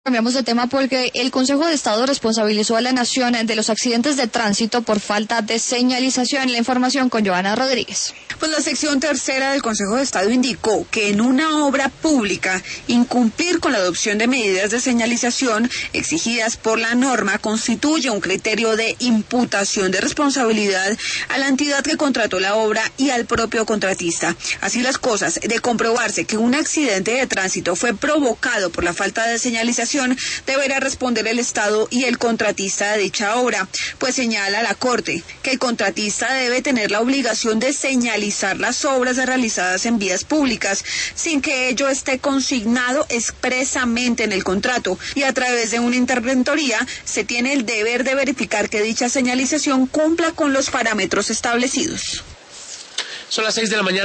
Cambiamos de tema porque el Consejo de Estado responsabilizó a la Nación de los accidentes de tránsito por falta de señalización. La información con Joana Rodríguez. Pues la sección tercera del Consejo de Estado indicó que en una obra pública incumplir con la adopción de medidas de señalización exigidas por la norma constituye un criterio de imputación de responsabilidad a la entidad que contrató la obra y al propio contratista. Así las cosas, de comprobarse que un accidente de tránsito fue provocado por la falta de señalización, deberá responder el Estado y el contratista de dicha obra, pues señala la Corte que el contratista debe tener la obligación de señalizar las obras realizadas en vías públicas, sin que ello esté consignado expresamente en el contrato, y a través de una interventoría se tiene el deber de verificar que dicha señalización cumpla con los parámetros establecidos. Son las 6 de la mañana.